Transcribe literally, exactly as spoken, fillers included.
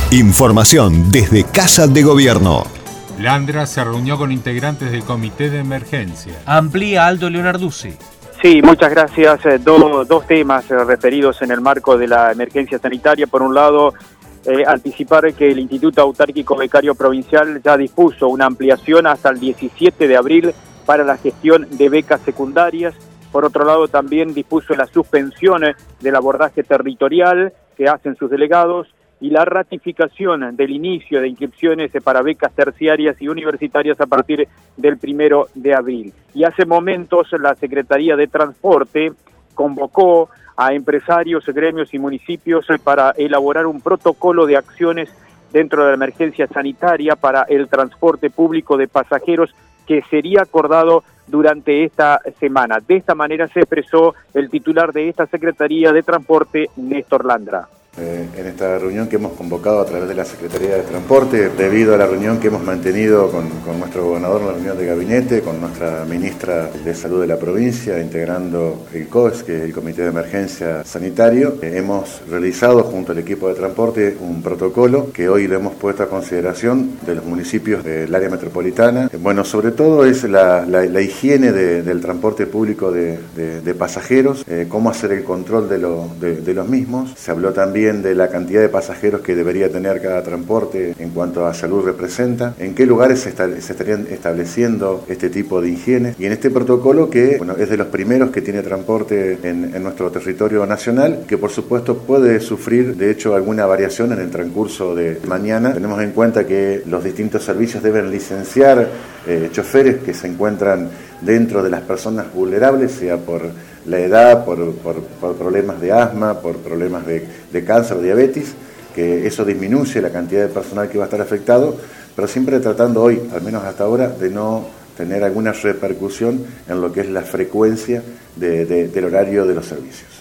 Información desde Casa de Gobierno. Landra se reunió con integrantes del Comité de Emergencia. Amplía Aldo Leonarduzzi. Sí, muchas gracias. Eh, do, dos temas eh, referidos en el marco de la emergencia sanitaria. Por un lado, eh, anticipar que el Instituto Autárquico Becario Provincial ya dispuso una ampliación hasta el diecisiete de abril para la gestión de becas secundarias. Por otro lado, también dispuso la suspensión del abordaje territorial que hacen sus delegados y la ratificación del inicio de inscripciones para becas terciarias y universitarias a partir del primero de abril. Y hace momentos la Secretaría de Transporte convocó a empresarios, gremios y municipios para elaborar un protocolo de acciones dentro de la emergencia sanitaria para el transporte público de pasajeros que sería acordado durante esta semana. De esta manera se expresó el titular de esta Secretaría de Transporte, Néstor Landra. Eh, en esta reunión que hemos convocado a través de la Secretaría de Transporte, debido a la reunión que hemos mantenido con, con nuestro gobernador en la reunión de gabinete, con nuestra ministra de Salud de la provincia, integrando el C O E S, que es el Comité de Emergencia Sanitario, eh, hemos realizado junto al equipo de transporte un protocolo que hoy le hemos puesto a consideración de los municipios del área metropolitana. Eh, bueno, sobre todo es la, la, la higiene de, del transporte público de, de, de pasajeros, eh, cómo hacer el control de, lo, de, de los mismos. Se habló también de la cantidad de pasajeros que debería tener cada transporte en cuanto a salud representa, en qué lugares se, está, se estarían estableciendo este tipo de higiene, y en este protocolo que bueno, es de los primeros que tiene transporte en, en nuestro territorio nacional, que por supuesto puede sufrir de hecho alguna variación en el transcurso de mañana. Tenemos en cuenta que los distintos servicios deben licenciar eh, choferes que se encuentran dentro de las personas vulnerables, sea por la edad, por, por, por problemas de asma, por problemas de, de cáncer o diabetes, que eso disminuye la cantidad de personal que va a estar afectado, pero siempre tratando hoy, al menos hasta ahora, de no tener alguna repercusión en lo que es la frecuencia de, de, del horario de los servicios.